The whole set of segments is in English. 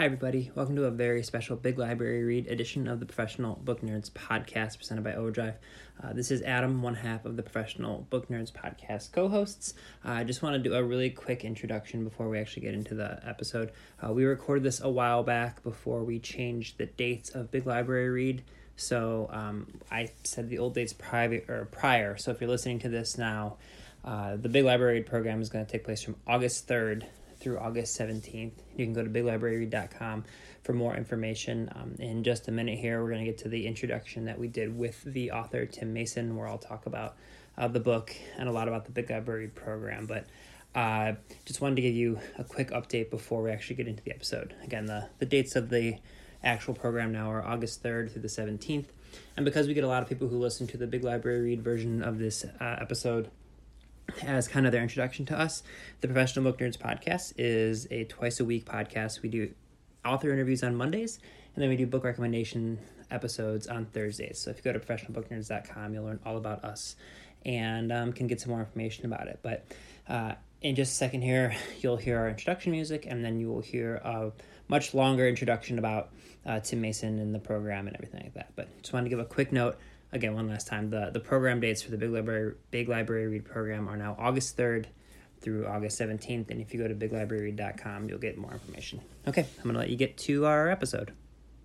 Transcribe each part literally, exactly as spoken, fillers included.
Hi, everybody. Welcome to a very special Big Library Read edition of the Professional Book Nerds podcast presented by Overdrive. Uh, this is Adam, one half of the Professional Book Nerds podcast co-hosts. Uh, I just want to do a really quick introduction before we actually get into the episode. Uh, we recorded this a while back before we changed the dates of Big Library Read. So um, I said the old dates private or prior. So if you're listening to this now, uh, the Big Library Read program is going to take place from August third through August seventeenth. You can go to big library read dot com for more information. Um, in just a minute here, we're going to get to the introduction that we did with the author, Tim Mason, where I'll talk about uh, the book and a lot about the Big Library Read program. But uh, just wanted to give you a quick update before we actually get into the episode. Again, the, the dates of the actual program now are August third through the seventeenth. And because we get a lot of people who listen to the Big Library Read version of this uh, episode as kind of their introduction to us, the Professional Book Nerds podcast is a twice a week podcast. We do author interviews on Mondays, and then we do book recommendation episodes on Thursdays. So if you go to professional book nerds dot com, you'll learn all about us and um, can get some more information about it. But uh, in just a second here, you'll hear our introduction music, and then you will hear a much longer introduction about uh, Tim Mason and the program and everything like that. But just wanted to give a quick note. Again, one last time, the, the program dates for the Big Library Big Library Read program are now August third through August seventeenth, and if you go to big library read dot com, you'll get more information. Okay, I'm going to let you get to our episode.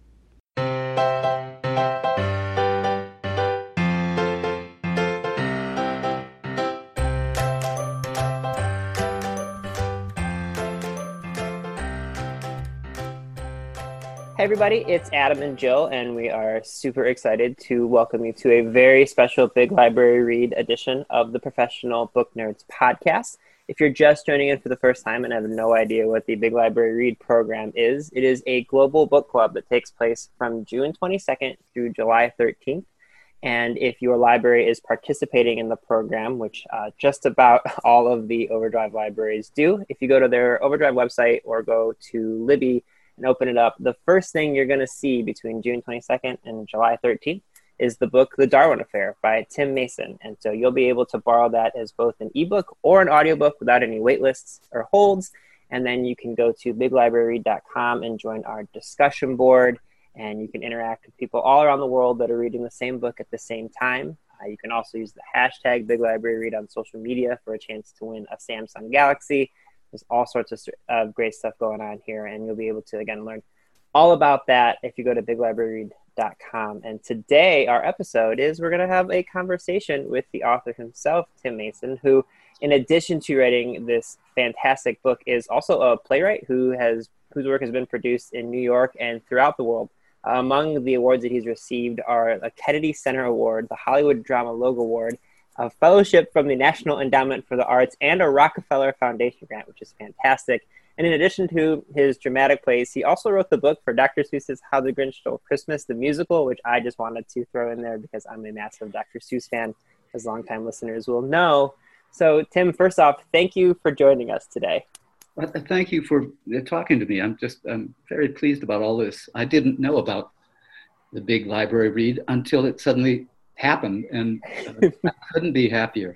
Hey everybody, it's Adam and Jill, and we are super excited to welcome you to a very special Big Library Read edition of the Professional Book Nerds podcast. If you're just joining in for the first time and have no idea what the Big Library Read program is, it is a global book club that takes place from June twenty-second through July thirteenth. And if your library is participating in the program, which uh, just about all of the Overdrive libraries do, if you go to their Overdrive website or go to Libby and open it up, the first thing you're going to see between June twenty-second and July thirteenth is the book The Darwin Affair by Tim Mason. And so you'll be able to borrow that as both an ebook or an audiobook without any wait lists or holds. And then you can go to big library read dot com and join our discussion board, and you can interact with people all around the world that are reading the same book at the same time. Uh, you can also use the hashtag Big Library Read on social media for a chance to win a Samsung Galaxy. There's all sorts of uh, great stuff going on here, and you'll be able to, again, learn all about that if you go to big library read dot com. And today, our episode is we're going to have a conversation with the author himself, Tim Mason, who, in addition to writing this fantastic book, is also a playwright who has whose work has been produced in New York and throughout the world. Uh, among the awards that he's received are the Kennedy Center Award, the Hollywood Drama Logue Award, a fellowship from the National Endowment for the Arts, and a Rockefeller Foundation grant, which is fantastic. And in addition to his dramatic plays, he also wrote the book for Doctor Seuss's How the Grinch Stole Christmas, the musical, which I just wanted to throw in there because I'm a massive Doctor Seuss fan, as longtime listeners will know. So, Tim, first off, thank you for joining us today. Well, thank you for talking to me. I'm just I'm very pleased about all this. I didn't know about the Big Library Read until it suddenly happened, and uh, I couldn't be happier.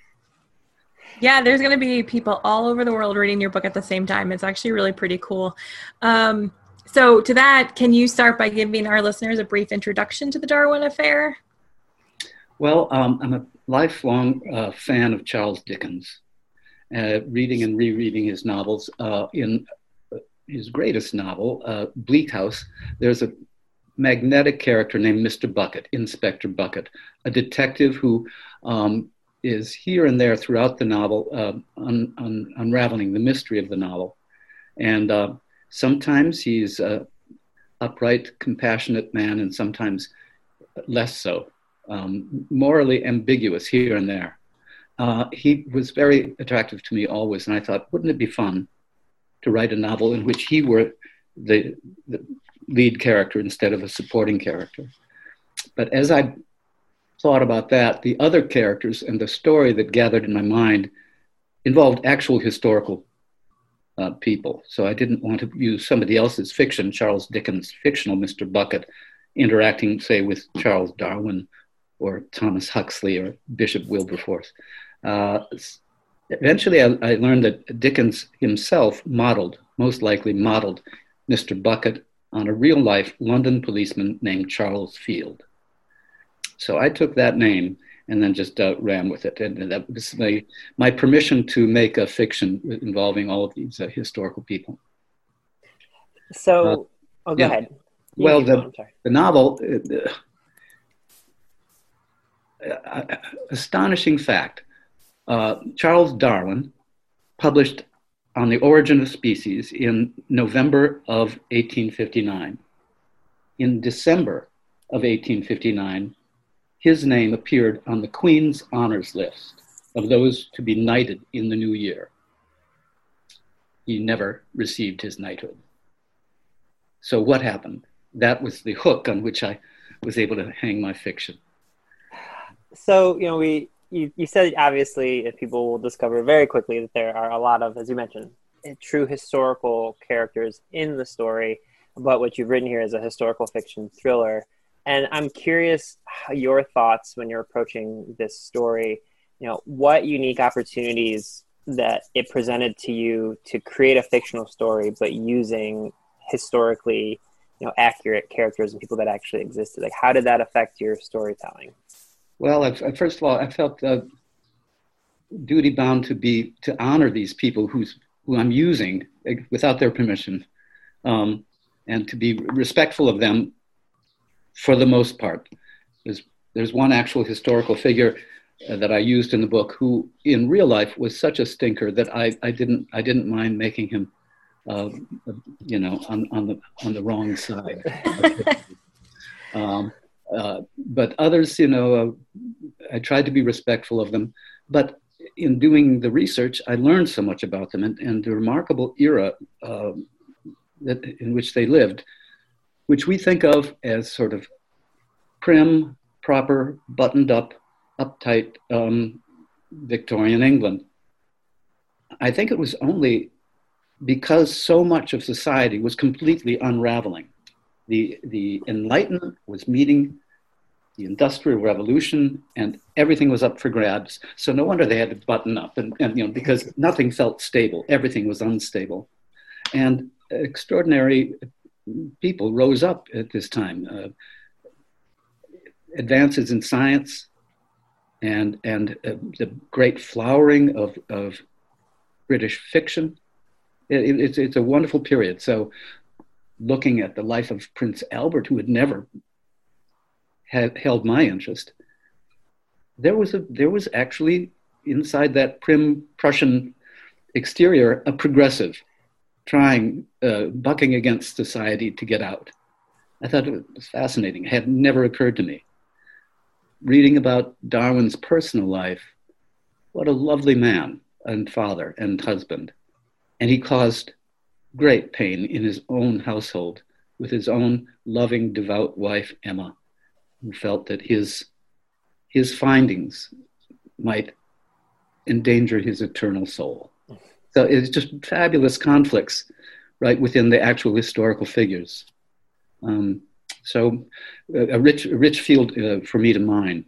Yeah, there's going to be people all over the world reading your book at the same time. It's actually really pretty cool. Um, so to that, can you start by giving our listeners a brief introduction to the Darwin Affair? Well, um, I'm a lifelong uh, fan of Charles Dickens, uh, reading and rereading his novels. Uh, in his greatest novel, uh, Bleak House, there's a magnetic character named Mister Bucket, Inspector Bucket, a detective who um, is here and there throughout the novel, uh, un- un- unraveling the mystery of the novel. And uh, sometimes he's an upright, compassionate man, and sometimes less so, um, morally ambiguous here and there. Uh, he was very attractive to me always, and I thought, wouldn't it be fun to write a novel in which he were the, the lead character instead of a supporting character? But as I thought about that, the other characters and the story that gathered in my mind involved actual historical uh, people. So I didn't want to use somebody else's fiction, Charles Dickens' fictional Mister Bucket, interacting, say, with Charles Darwin or Thomas Huxley or Bishop Wilberforce. Uh, eventually, I, I learned that Dickens himself modeled, most likely modeled, Mister Bucket on a real-life London policeman named Charles Field. So I took that name and then just uh, ran with it. And that was my, my permission to make a fiction involving all of these uh, historical people. So, uh, oh, go yeah. ahead. You Well, the, going, the novel, uh, uh, astonishing fact, uh, Charles Darwin published On the Origin of Species in November of eighteen fifty-nine. In December of eighteen fifty-nine, his name appeared on the Queen's honors list of those to be knighted in the new year. He never received his knighthood. So what happened? That was the hook on which I was able to hang my fiction. So, you know, we you, you said obviously if people will discover very quickly that there are a lot of, as you mentioned, true historical characters in the story, but what you've written here is a historical fiction thriller. And I'm curious how your thoughts when you're approaching this story, you know, what unique opportunities that it presented to you to create a fictional story, but using historically, you know, accurate characters and people that actually existed. Like, how did that affect your storytelling? Well, I, first of all, I felt uh, duty bound to be to honor these people who's who I'm using without their permission, um, and to be respectful of them for the most part. There's there's one actual historical figure uh, that I used in the book who, in real life, was such a stinker that I, I didn't I didn't mind making him, uh, you know, on, on the on the wrong side. um, uh, but others, you know, uh, I tried to be respectful of them. But in doing the research, I learned so much about them and, and the remarkable era uh, that in which they lived, which we think of as sort of prim, proper, buttoned up, uptight um, Victorian England. I think it was only because so much of society was completely unraveling. The, the Enlightenment was meeting the Industrial Revolution, and everything was up for grabs. So no wonder they had to button up, and, and you know, because nothing felt stable. Everything was unstable. And extraordinary people rose up at this time. Uh, advances in science and, and uh, the great flowering of, of British fiction. It, it's, it's a wonderful period. So looking at the life of Prince Albert, who had never had held my interest, there was a there was actually inside that prim Prussian exterior a progressive trying, uh, bucking against society to get out. I thought it was fascinating. It had never occurred to me. Reading about Darwin's personal life, what a lovely man and father and husband. And he caused great pain in his own household with his own loving, devout wife, Emma, who felt that his, his findings might endanger his eternal soul. So it's just fabulous conflicts right within the actual historical figures. Um, so a rich, a rich field uh, for me to mine.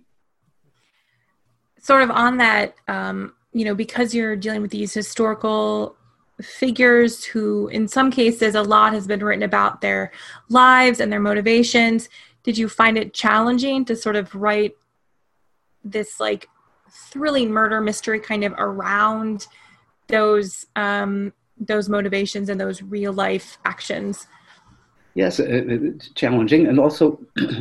Sort of on that, um, you know, because you're dealing with these historical figures who, in some cases, a lot has been written about their lives and their motivations. Did you find it challenging to sort of write this like thrilling murder mystery kind of around those um, those motivations and those real life actions? Yes, it, it's challenging, and also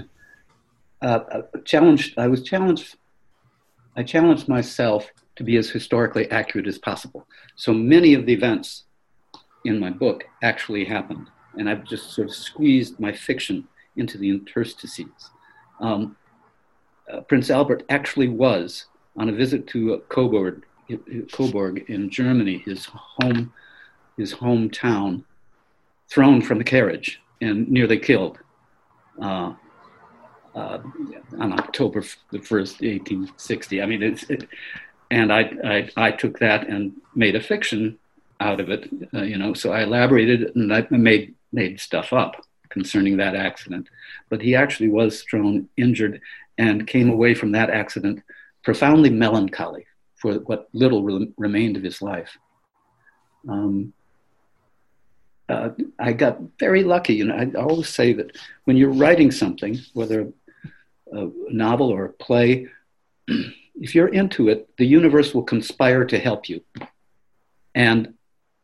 uh, challenged. I was challenged. I challenged myself to be as historically accurate as possible. So many of the events in my book actually happened, and I've just sort of squeezed my fiction into the interstices. Um, uh, Prince Albert actually was on a visit to uh, Coburg, Coburg in Germany, his home, his hometown, thrown from the carriage and nearly killed uh, uh, on October the first, eighteen sixty. I mean, it's, it, and I, I I took that and made a fiction out of it, uh, you know. So I elaborated and I made made stuff up concerning that accident. But he actually was thrown injured and came away from that accident profoundly melancholy for what little re- remained of his life. Um, uh, I got very lucky. And I always say that when you're writing something, whether a novel or a play, if you're into it, the universe will conspire to help you. And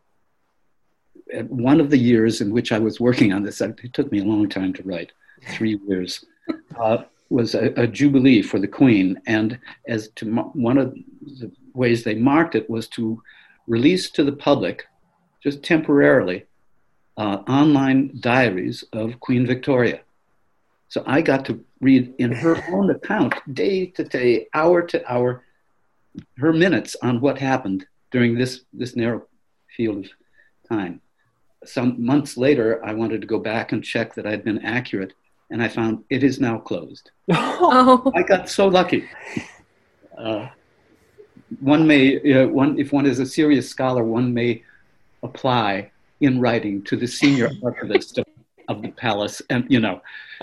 one of the years in which I was working on this, it took me a long time to write, three years, uh, was a, a jubilee for the Queen. And as to one of the ways they marked it was to release to the public, just temporarily, uh, online diaries of Queen Victoria. So I got to read in her own account, day to day, hour to hour, her minutes on what happened during this, this narrow field of time. Some months later, I wanted to go back and check that I'd been accurate, and I found it is now closed. Oh. I got so lucky. Uh, one may, uh, one if one is a serious scholar, one may apply in writing to the senior archivist of, of the palace, and you know.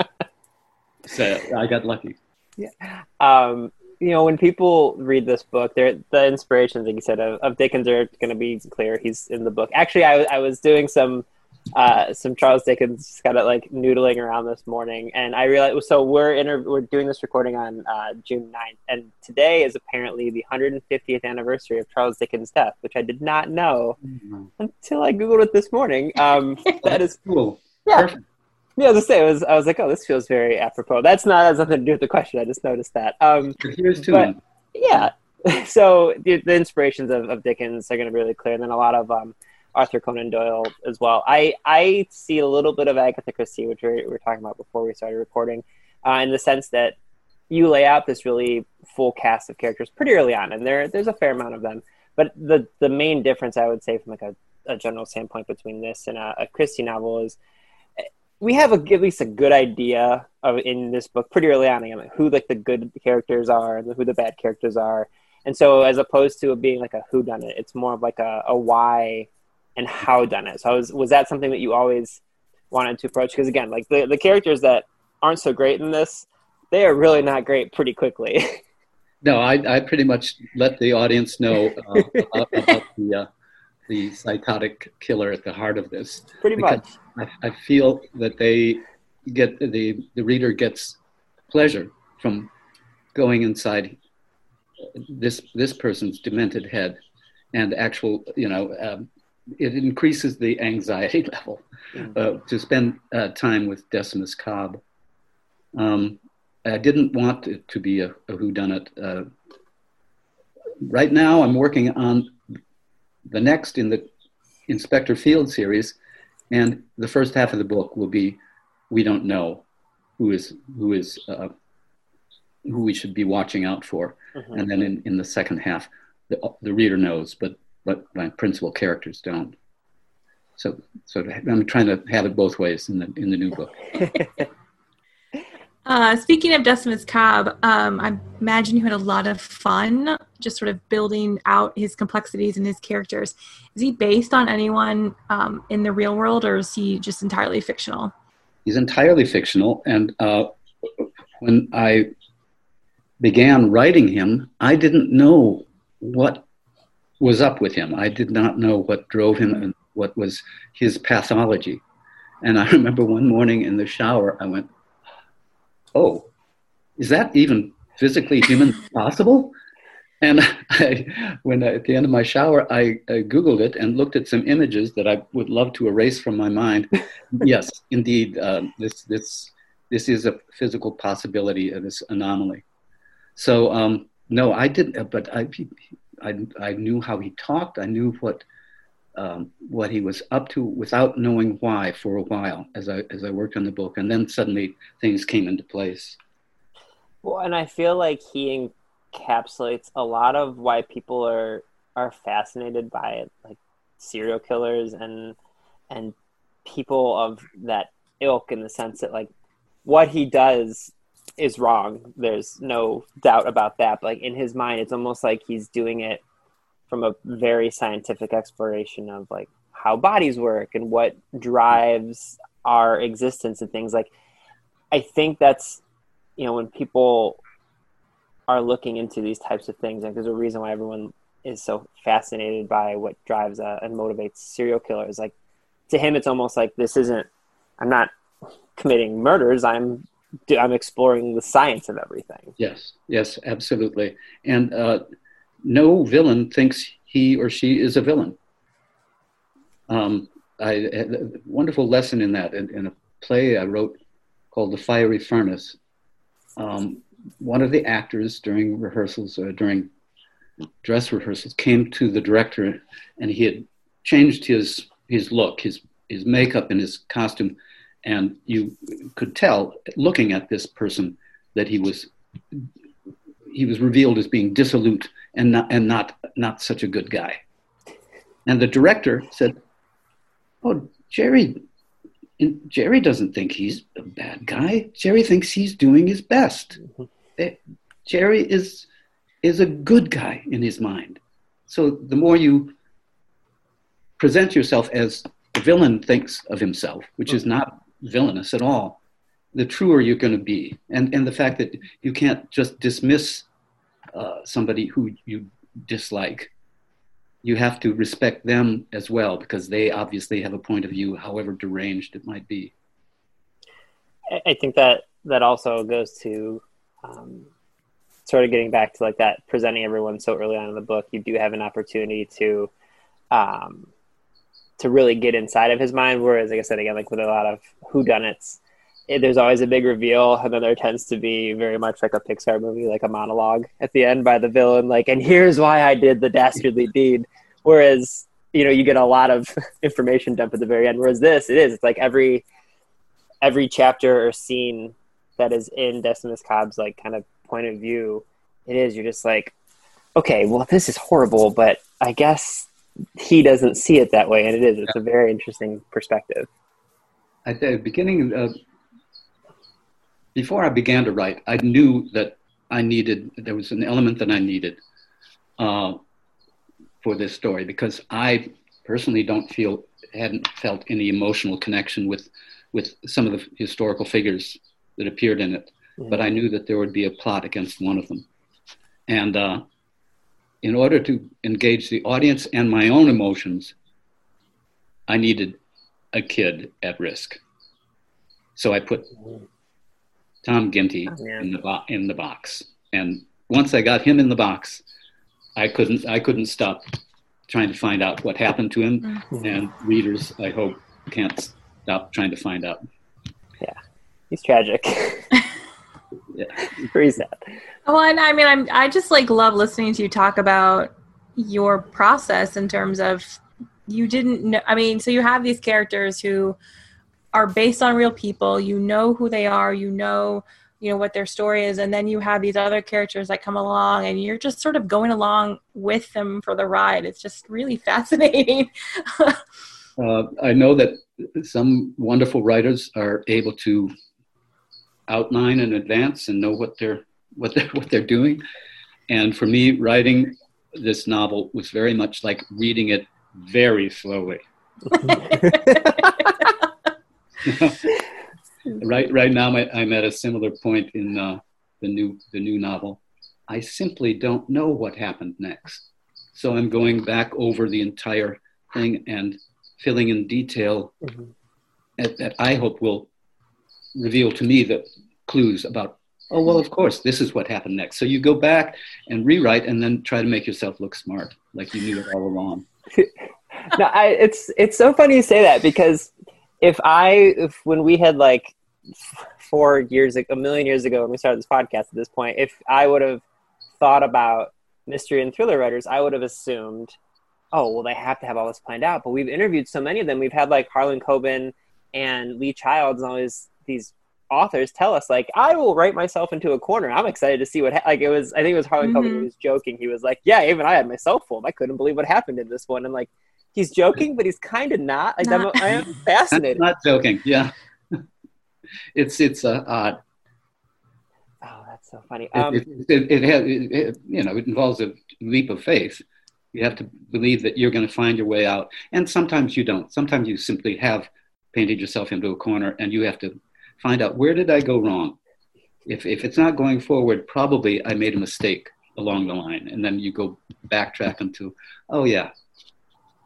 So I got lucky. Yeah. Um, you know, when people read this book, they're, the inspirations, like you said, of, of Dickens are going to be clear. He's in the book. Actually, I, I was doing some uh, some Charles Dickens kind of like noodling around this morning, and I realized. So we're inter- we're doing this recording on uh, June ninth, and today is apparently the one hundred fiftieth anniversary of Charles Dickens' death, which I did not know mm-hmm. until I googled it this morning. Um, that is cool. Yeah. Perfect. Yeah, I was, say, I was I was like, oh, this feels very apropos. That's not has nothing to do with the question. I just noticed that. Um, Here's to but, yeah, so the, the inspirations of, of Dickens are going to be really clear, and then a lot of um, Arthur Conan Doyle as well. I I see a little bit of Agatha Christie, which we were, we were talking about before we started recording, uh, in the sense that you lay out this really full cast of characters pretty early on, and there there's a fair amount of them. But the the main difference, I would say, from like a, a general standpoint between this and a, a Christie novel is, we have a, at least a good idea of in this book pretty early on, like, who like the good characters are and who the bad characters are. And so as opposed to it being like a who done it, it's more of like a, a why and how done it. So was, was that something that you always wanted to approach? Because again, like the, the characters that aren't so great in this, they are really not great pretty quickly. No, I, I pretty much let the audience know uh, about, about the, uh, the psychotic killer at the heart of this. Pretty much. I, I feel that they get the the reader gets pleasure from going inside this this person's demented head, and actual you know um, it increases the anxiety level mm-hmm. uh, to spend uh, time with Decimus Cobb. Um, I didn't want it to be a, a whodunit. Uh, right now, I'm working on the next in the Inspector Field series. And the first half of the book will be, we don't know who is who is uh, who we should be watching out for, mm-hmm. and then in, in the second half, the, the reader knows, but but my principal characters don't. So so I'm trying to have it both ways in the in the new book. Uh, speaking of Decimus Cobb, um, I imagine you had a lot of fun just sort of building out his complexities and his characters. Is he based on anyone um, in the real world, or is he just entirely fictional? He's entirely fictional. And uh, when I began writing him, I didn't know what was up with him. I did not know what drove him and what was his pathology. And I remember one morning in the shower, I went, oh, is that even physically human possible? And I, when I, at the end of my shower, I, I Googled it and looked at some images that I would love to erase from my mind. Yes, indeed, uh, this this this is a physical possibility of this anomaly. So um, no, I didn't. But I, I I knew how he talked. I knew what um, what he was up to without knowing why for a while as I as I worked on the book, and then suddenly things came into place. Well, and I feel like he encapsulates a lot of why people are are fascinated by it, like serial killers and and people of that ilk, in the sense that like what he does is wrong. There's no doubt about that. But like in his mind, it's almost like he's doing it from a very scientific exploration of like how bodies work and what drives our existence and things. Like I think that's, you know, when people are looking into these types of things, and there's a reason why everyone is so fascinated by what drives uh, and motivates serial killers. Like to him, it's almost like this isn't, I'm not committing murders. I'm, I'm exploring the science of everything. Yes, yes, absolutely. And uh, no villain thinks he or she is a villain. Um, I had a wonderful lesson in that in, in a play I wrote called The Fiery Furnace. Um, one of the actors during rehearsals or during dress rehearsals came to the director, and he had changed his his look, his his makeup and his costume, and you could tell looking at this person that he was he was revealed as being dissolute and not and not not such a good guy. And the director said, "Oh, Jerry, Jerry doesn't think he's a bad guy. Jerry thinks he's doing his best. Jerry is is a good guy in his mind." So the more you present yourself as the villain thinks of himself, which is not villainous at all, the truer you're going to be. And and the fact that you can't just dismiss uh, somebody who you dislike. You have to respect them as well, because they obviously have a point of view, however deranged it might be. I think that that also goes to um, sort of getting back to like that, presenting everyone so early on in the book. You do have an opportunity to um, to really get inside of his mind. Whereas, like I said, again, like with a lot of whodunits, it, there's always a big reveal, and then there tends to be very much like a Pixar movie, like a monologue at the end by the villain, like, and here's why I did the dastardly deed. Whereas, you know, you get a lot of information dump at the very end. Whereas this, it is, it's like every every chapter or scene that is in Decimus Cobb's like kind of point of view, it is, you're just like, okay, well, this is horrible, but I guess he doesn't see it that way. And it is, it's a very interesting perspective. At the beginning, uh, before I began to write, I knew that I needed, there was an element that I needed uh, for this story, because I personally don't feel, hadn't felt any emotional connection with, with some of the historical figures that appeared in it. Mm-hmm. But I knew that there would be a plot against one of them. And uh, in order to engage the audience and my own emotions, I needed a kid at risk. So I put Tom Ginty oh, in the bo- in the box. And once I got him in the box, I couldn't I couldn't stop trying to find out what happened to him. Mm-hmm. And readers, I hope, can't stop trying to find out. Yeah, he's tragic. Yeah, pretty sad. Well, and I mean, I'm I just like love listening to you talk about your process in terms of you didn't know. I mean, so you have these characters who are based on real people. You know who they are. You know, you know what their story is, and then you have these other characters that come along, and you're just sort of going along with them for the ride. It's just really fascinating. uh, I know that some wonderful writers are able to outline in advance and know what they're what they're what they're doing. And for me, writing this novel was very much like reading it very slowly. right right now I'm at a similar point in uh, the new the new novel. I simply don't know what happened next. So I'm going back over the entire thing and filling in detail mm-hmm. that, that I hope will reveal to me the clues about, oh, well, of course, this is what happened next. So you go back and rewrite and then try to make yourself look smart, like you knew it all along. No, I, it's it's so funny you say that, because if I, if when we had like four years, a million years ago when we started this podcast at this point, if I would have thought about mystery and thriller writers, I would have assumed, oh, well, they have to have all this planned out. But we've interviewed so many of them. We've had like Harlan Coben and Lee Childs and all these, these authors tell us, like, I will write myself into a corner. I'm excited to see what, ha-. like it was, I think it was Harlan mm-hmm. Coben who was joking. He was like, yeah, even I had myself fooled. I couldn't believe what happened in this one. And like, he's joking, but he's kind of not. Like, not. I'm, I am fascinated. Not joking, yeah. It's it's uh, odd. Oh, that's so funny. Um, it, it, it, it, has, it, it, you know, it involves a leap of faith. You have to believe that you're going to find your way out, and sometimes you don't. Sometimes you simply have painted yourself into a corner, and you have to find out, where did I go wrong? If if it's not going forward, probably I made a mistake along the line, and then you go backtrack into, oh yeah.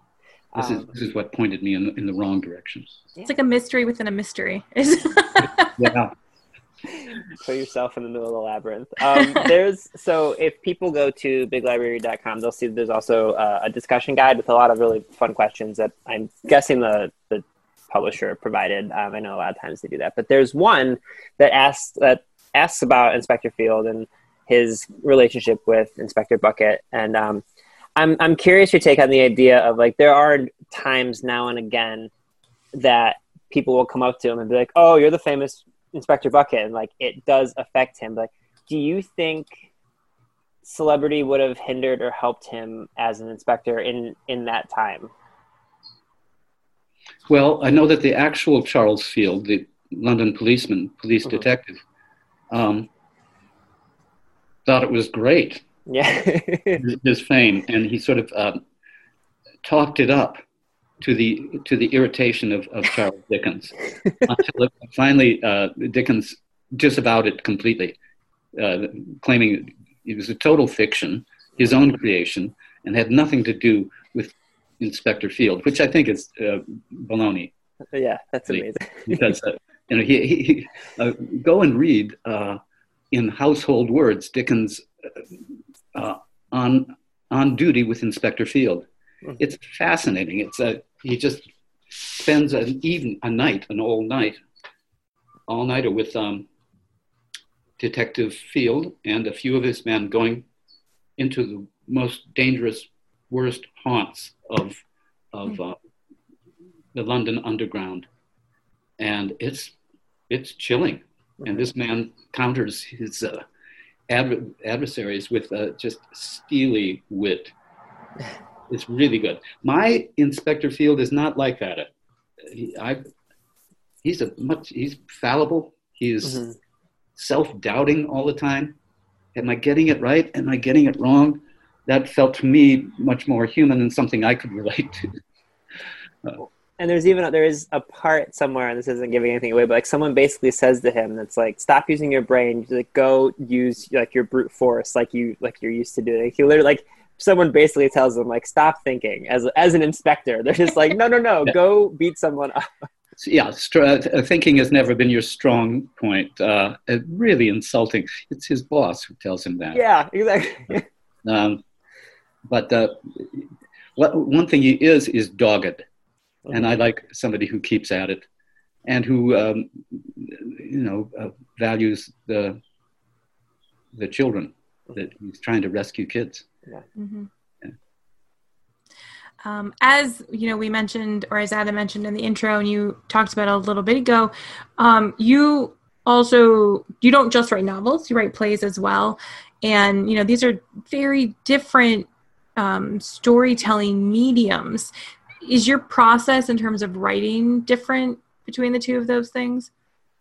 This is this is what pointed me in in the wrong direction. It's like a mystery within a mystery. Yeah. Put yourself in the middle of the labyrinth. Um, there's so if people go to big library read dot com, they'll see that there's also uh, a discussion guide with a lot of really fun questions that I'm guessing the the publisher provided. Um, I know a lot of times they do that, but there's one that asks that asks about Inspector Field and his relationship with Inspector Bucket, and um, I'm I'm curious your take on the idea of like there are times now and again that people will come up to him and be like, "Oh, you're the famous Inspector Bucket," and like it does affect him. Like, do you think celebrity would have hindered or helped him as an inspector in in that time? Well, I know that the actual Charles Field, the London policeman, police Mhm. detective, um, thought it was great, Yeah. his, his fame, and he sort of um, talked it up to the to the irritation of, of Charles Dickens, until it, finally uh, Dickens disavowed it completely, uh, claiming it was a total fiction, his own creation, and had nothing to do with Inspector Field, which I think is uh, baloney. Yeah, that's amazing. Because uh, you know, he, he uh, go and read uh, in household words Dickens uh, on on duty with Inspector Field. Mhm. It's fascinating. It's a he just spends an even a night, an all night, all nighter with um, Detective Field and a few of his men going into the most dangerous, worst haunts of of uh, the London Underground, and it's it's chilling. And this man counters his uh, adver- adversaries with uh, just steely wit. It's really good. My Inspector Field is not like that. He, I, he's a much. He's fallible. He's Mhm. self-doubting all the time. Am I getting it right? Am I getting it wrong? That felt to me much more human and something I could relate to. Uh, And there's even there is a part somewhere, and this isn't giving anything away, but like someone basically says to him, "That's like stop using your brain. Like go use like your brute force, like you like you're used to doing." He literally like someone basically tells him like stop thinking as as an inspector. They're just like, no, no, no, Yeah. go beat someone up. yeah, str- uh, thinking has never been your strong point. Uh, uh, really insulting. It's his boss who tells him that. Yeah, exactly. Um, but uh, what one thing he is is dogged, and I like somebody who keeps at it, and who um, you know uh, values the the children that he's trying to rescue kids. Yeah. Mm-hmm. Yeah. Um, as you know, we mentioned, or as Adam mentioned in the intro, and you talked about a little bit ago, um, you also you don't just write novels; you write plays as well. And you know, these are very different um, storytelling mediums. Is your process in terms of writing different between the two of those things?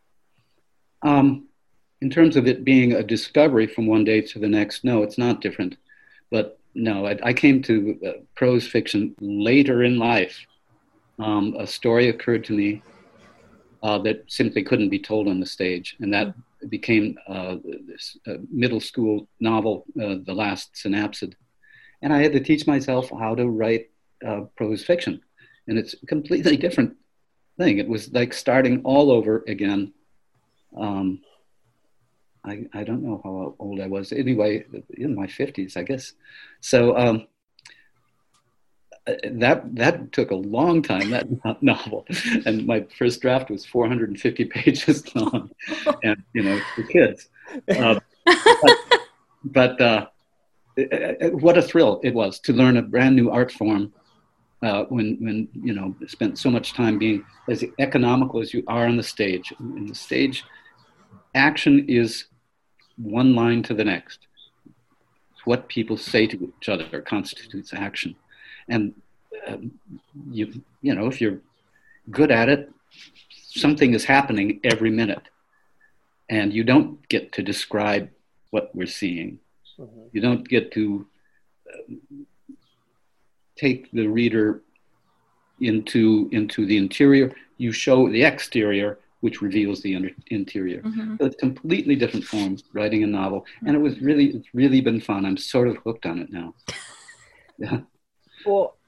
Um, in terms of it being a discovery from one day to the next, no, it's not different. But no, I, I came to uh, prose fiction later in life. Um, a story occurred to me uh, that simply couldn't be told on the stage, and that became uh, this uh, middle school novel, uh, The Last Synapsid. And I had to teach myself how to write uh, prose fiction, and it's a completely different thing. It was like starting all over again. Um, I, I don't know how old I was. Anyway, in my fifties, I guess. So um, that that took a long time, that novel. And my first draft was four hundred fifty pages long, and, you know, for kids. Uh, but but uh, what a thrill it was to learn a brand new art form uh, when, when, you know, spent so much time being as economical as you are on the stage. In the stage, action is one line to the next. What people say to each other constitutes action. And um, you, you know, if you're good at it, something is happening every minute. And you don't get to describe what we're seeing. Mm-hmm. You don't get to uh, take the reader into, into the interior. You show the exterior, which reveals the under- interior. Mm-hmm. So it's completely different form, writing a novel. And it was really, it's really been fun. I'm sort of hooked on it now. Yeah. Well,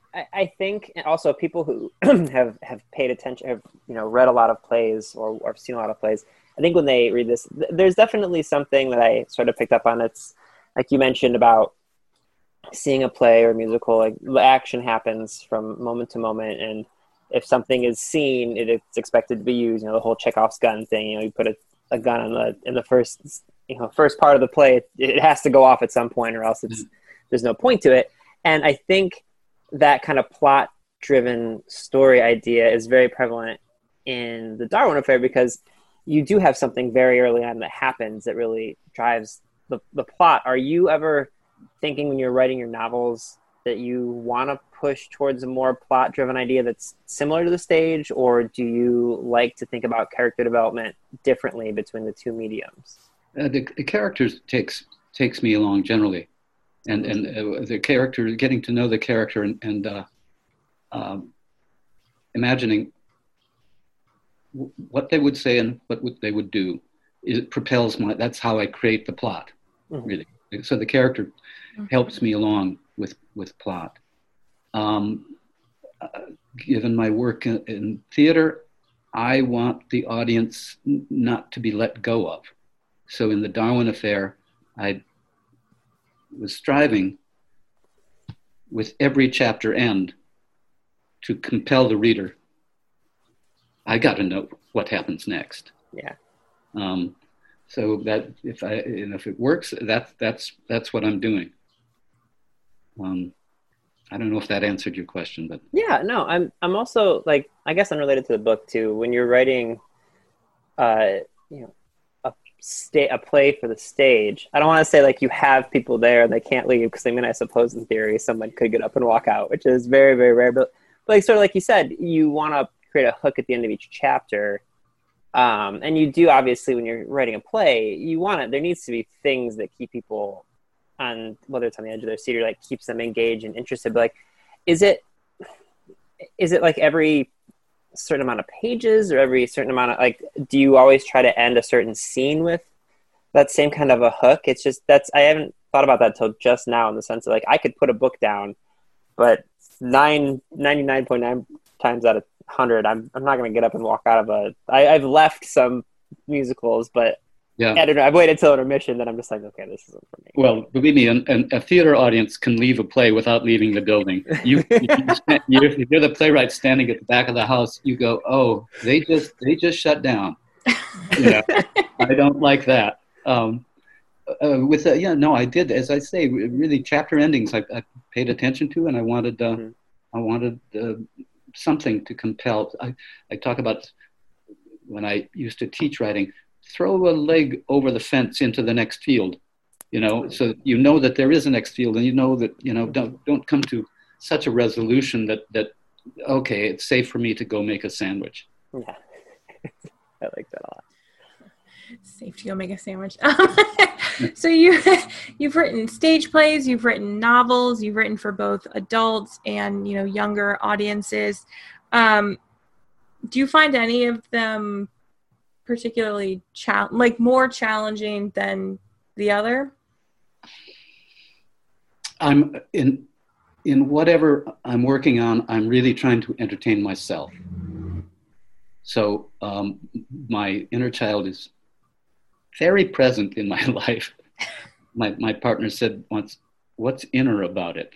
I, I think, and also people who have, have paid attention, have, you know, read a lot of plays or, or seen a lot of plays, I think when they read this, th- there's definitely something that I sort of picked up on. It's like you mentioned about seeing a play or musical, like the action happens from moment to moment. And if something is seen, it, it's expected to be used, you know, the whole Chekhov's gun thing, you know, you put a, a gun on the, in the first, you know, first part of the play, it, it has to go off at some point or else it's, there's no point to it. And I think that kind of plot driven story idea is very prevalent in the Darwin Affair, because you do have something very early on that happens that really drives the, the plot. Are you ever thinking when you're writing your novels that you want to push towards a more plot driven idea that's similar to the stage, or do you like to think about character development differently between the two mediums? Uh, the, the characters takes takes me along generally, and and uh, the character, getting to know the character, and, and uh, um, imagining w- what they would say and what would they would do, it propels my. That's how I create the plot, mm-hmm. really. So the character mm-hmm. helps me along with with plot. Um, uh, given my work in, in theater, I want the audience n- not to be let go of. So in the Darwin Affair, I was striving with every chapter end to compel the reader. I got to know what happens next. Yeah. Um, so that if I, and if it works, that's that's that's what I'm doing. Um, I don't know if that answered your question, but yeah, no, I'm I'm also, like, I guess unrelated to the book too. When you're writing, uh, you know, a sta- a play for the stage, I don't want to say like you have people there and they can't leave, because I mean, I suppose in theory someone could get up and walk out, which is very very rare. But, but like sort of like you said, you want to create a hook at the end of each chapter, um, and you do obviously when you're writing a play, you want it. There needs to be things that keep people on, whether it's on the edge of their seat or like keeps them engaged and interested. But like, is it is it like every certain amount of pages or every certain amount of, like, do you always try to end a certain scene with that same kind of a hook? It's just, that's, I haven't thought about that till just now, in the sense of like, I could put a book down, but nine, ninety-nine point nine times out of one hundred, I'm, I'm not going to get up and walk out of a, I, I've left some musicals, but yeah. I don't know. I've waited till intermission, then I'm just like, okay, this isn't for me. Well, believe me, an, an, a theater audience can leave a play without leaving the building. You, you, you, if you're the playwright standing at the back of the house, you go, oh, they just they just shut down. You know, I don't like that. Um, uh, with uh, yeah, no, I did. As I say, really, chapter endings I, I paid attention to, and I wanted uh, mm-hmm. I wanted uh, something to compel. I, I talk about when I used to teach writing. Throw a leg over the fence into the next field, you know, so you know that there is a next field, and you know that, you know, don't don't come to such a resolution that, that okay, it's safe for me to go make a sandwich. Yeah, I like that a lot. Safe to go make a sandwich. So you, you've written stage plays, you've written novels, you've written for both adults and, you know, younger audiences. Um, do you find any of them particularly cha- like more challenging than the other? I'm in in whatever I'm working on, I'm really trying to entertain myself. So um, my inner child is very present in my life. My my partner said once, "What's inner about it?"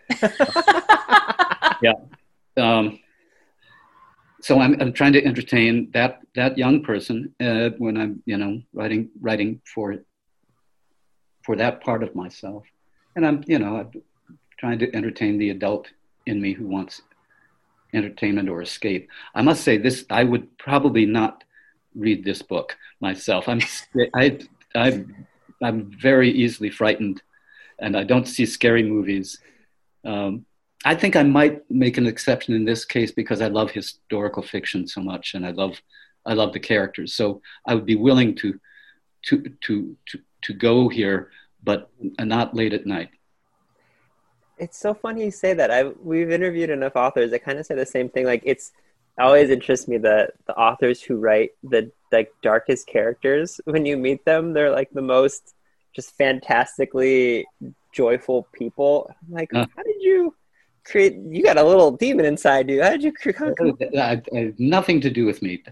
Yeah. Um, So I'm, I'm trying to entertain that that young person uh, when I'm, you know, writing writing for for that part of myself, and I'm, you know, I'm trying to entertain the adult in me who wants entertainment or escape. I must say this: I would probably not read this book myself. I'm I I I'm very easily frightened, and I don't see scary movies. Um, I think I might make an exception in this case because I love historical fiction so much, and I love, I love the characters. So I would be willing to, to, to, to, to go here, but not late at night. It's so funny you say that. I we've interviewed enough authors that kind of say the same thing. Like, it's always interests me that the authors who write the like darkest characters, when you meet them, they're like the most just fantastically joyful people. I'm like, uh, how did you? create? You got a little demon inside you. How did you create? I, I had nothing to do with meat.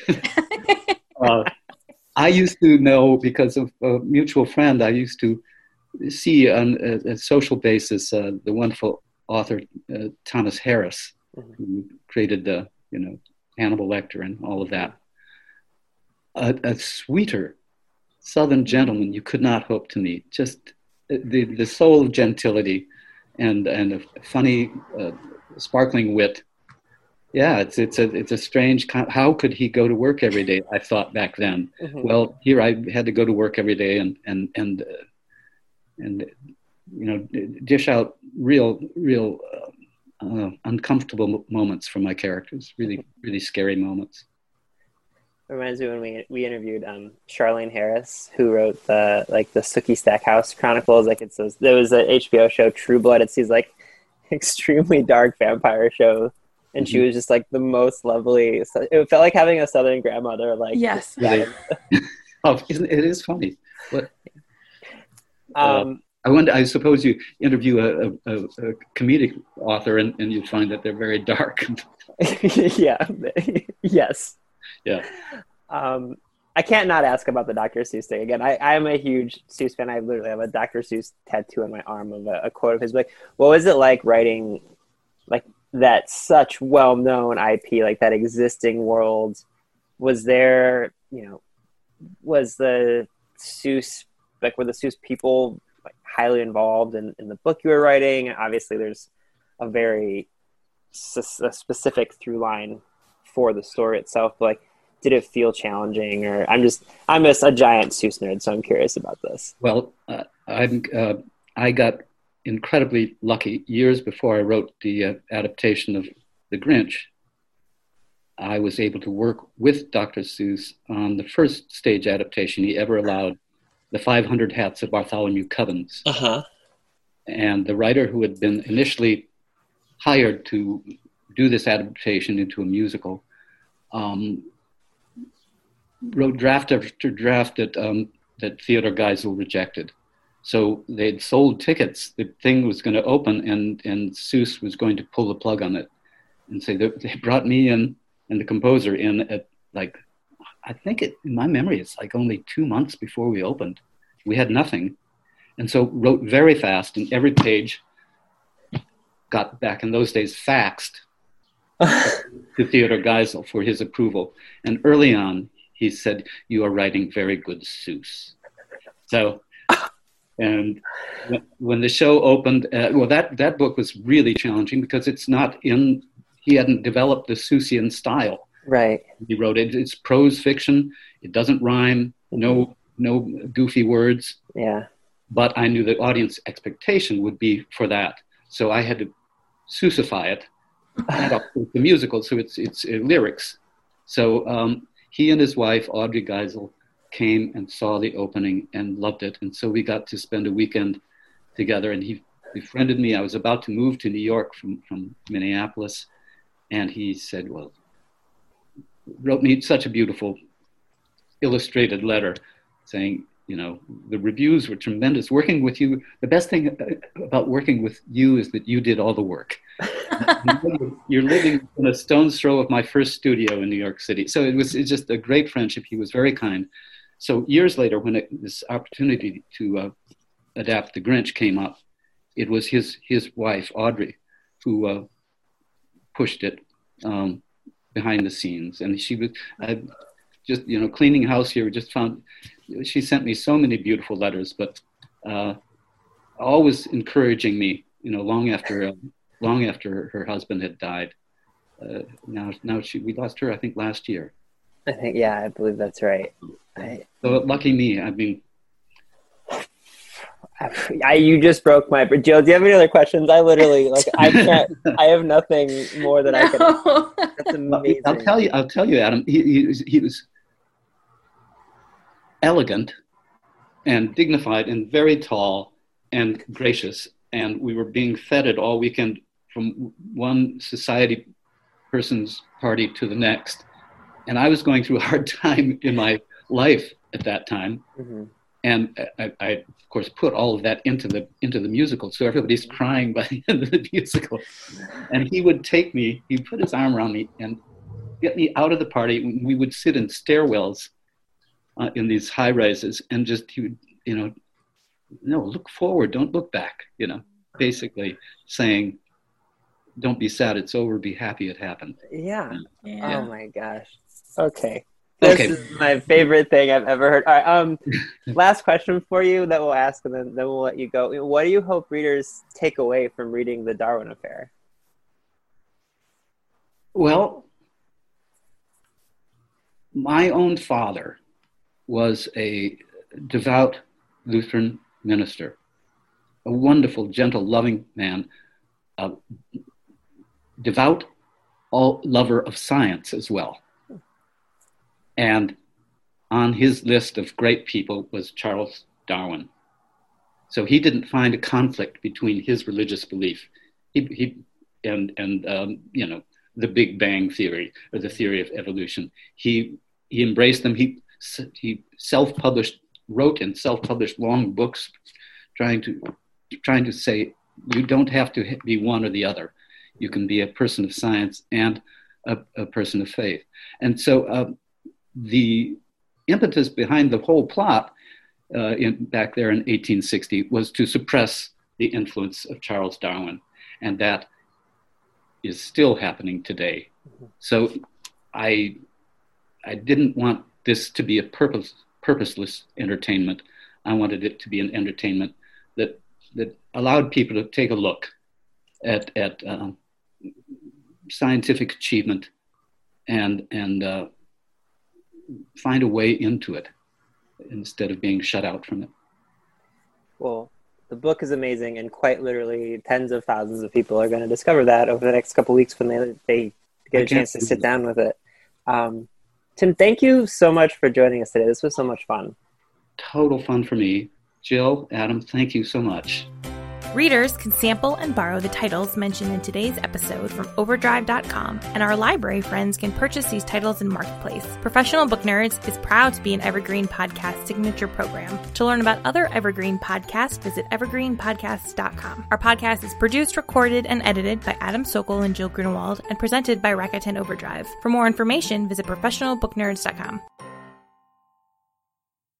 uh, I used to know because of a mutual friend. I used to see on a, a social basis uh, the wonderful author uh, Thomas Harris, mm-hmm. who created the you know Hannibal Lecter and all of that. A, a sweeter Southern gentleman you could not hope to meet. Just the the soul of gentility and and a funny, uh, sparkling wit. Yeah, it's it's a it's a strange. How could he go to work every day? I thought back then. Mm-hmm. Well, here I had to go to work every day and and and uh, and you know dish out real real uh, uh, uncomfortable moments for my characters. Really really scary moments. It reminds me when we we interviewed um, Charlaine Harris, who wrote the like the Sookie Stackhouse Chronicles. Like it's those, there was an H B O show, True Blood. It's these like extremely dark vampire show. And she was just like the most lovely. It felt like having a Southern grandmother. Like yes, really. Oh, isn't it is funny. What? Um, uh, I wonder. I suppose you interview a, a, a comedic author, and, and you find that they're very dark. Yeah. Yes. Yeah. Um, I can't not ask about the Doctor Seuss thing again. I, I am a huge Seuss fan. I literally have a Doctor Seuss tattoo on my arm of a, a quote of his. Like, what was it like writing, like? That such well-known I P, like that existing world? Was there, you know, was the Seuss, like were the Seuss people like highly involved in, in the book you were writing? And obviously there's a very a specific through line for the story itself, but like, did it feel challenging? Or I'm just, I'm just a giant Seuss nerd, so I'm curious about this. Well, uh, I'm, uh, I got incredibly lucky. Years before I wrote the uh, adaptation of The Grinch, I was able to work with Doctor Seuss on the first stage adaptation he ever allowed, The five hundred Hats of Bartholomew Cubbins. Uh-huh. And the writer who had been initially hired to do this adaptation into a musical um, wrote draft after draft that, um, that Theodore Geisel rejected. So they'd sold tickets. The thing was going to open, and, and Seuss was going to pull the plug on it and say, they brought me in and the composer in at like, I think it, in my memory, it's like only two months before we opened. We had nothing. And so wrote very fast, and every page got, back in those days, faxed to Theodore Geisel for his approval. And early on, he said, "You are writing very good Seuss." So... And when the show opened, uh, well, that, that book was really challenging because it's not in, he hadn't developed the Seussian style. Right. He wrote it, it's prose fiction. It doesn't rhyme, no, no goofy words. Yeah. But I knew the audience expectation would be for that. So I had to Seussify it, the musical, so it's, it's uh, lyrics. So um, he and his wife, Audrey Geisel, came and saw the opening and loved it. And so we got to spend a weekend together, and he befriended me. I was about to move to New York from, from Minneapolis. And he said, well, wrote me such a beautiful illustrated letter saying, you know, the reviews were tremendous. Working with you, the best thing about working with you is that you did all the work. You're living in a stone's throw of my first studio in New York City. So it was it's just a great friendship. He was very kind. So years later, when it, this opportunity to uh, adapt The Grinch came up, it was his his wife, Audrey, who uh, pushed it um, behind the scenes. And she was I just, you know, cleaning house here, we just found, she sent me so many beautiful letters, but uh, always encouraging me, you know, long after, uh, long after her husband had died. Uh, now, now she, we lost her, I think, last year. I think, yeah, I believe that's right. I, so lucky me. I mean, I, you just broke my. Jill, do you have any other questions? I literally, like, I can't. I have nothing more that no. I can. That's amazing. I'll tell you. I'll tell you, Adam. He, he was, he was elegant and dignified and very tall and gracious. And we were being feted all weekend from one society person's party to the next. And I was going through a hard time in my life at that time. Mm-hmm. And I, I, of course, put all of that into the into the musical, so everybody's crying by the end of the musical. And he would take me, he'd put his arm around me and get me out of the party. We would sit in stairwells uh, in these high rises, and just he would, you know, no, look forward, don't look back. You know, basically saying, don't be sad, it's over. Be happy, it happened. Yeah. Yeah. Oh my gosh. Okay. This okay. is my favorite thing I've ever heard. All right, um, last question for you that we'll ask, and then, then we'll let you go. What do you hope readers take away from reading The Darwin Affair? Well, my own father was a devout Lutheran minister, a wonderful, gentle, loving man, a devout all lover of science as well. And on his list of great people was Charles Darwin. So he didn't find a conflict between his religious belief he, he, and, and um, you know, the Big Bang theory or the theory of evolution. He, he embraced them. He, he self-published, wrote and self-published long books trying to, trying to say, you don't have to be one or the other. You can be a person of science and a, a person of faith. And so, uh, the impetus behind the whole plot uh, in, back there in eighteen sixty was to suppress the influence of Charles Darwin. And that is still happening today. Mm-hmm. So I, I didn't want this to be a purpose, purposeless entertainment. I wanted it to be an entertainment that, that allowed people to take a look at, at uh, scientific achievement and, and uh, find a way into it instead of being shut out from it. Well, the book is amazing, and quite literally tens of thousands of people are going to discover that over the next couple of weeks when they they get a chance to sit down with it. Um, Tim, thank you so much for joining us today. This was so much fun. Total fun for me. Jill, Adam, thank you so much. Readers can sample and borrow the titles mentioned in today's episode from overdrive dot com, and our library friends can purchase these titles in Marketplace. Professional Book Nerds is proud to be an Evergreen Podcast signature program. To learn about other Evergreen podcasts, visit evergreen podcasts dot com. Our podcast is produced, recorded, and edited by Adam Sokol and Jill Grunewald, and presented by Rakuten Overdrive. For more information, visit professional book nerds dot com.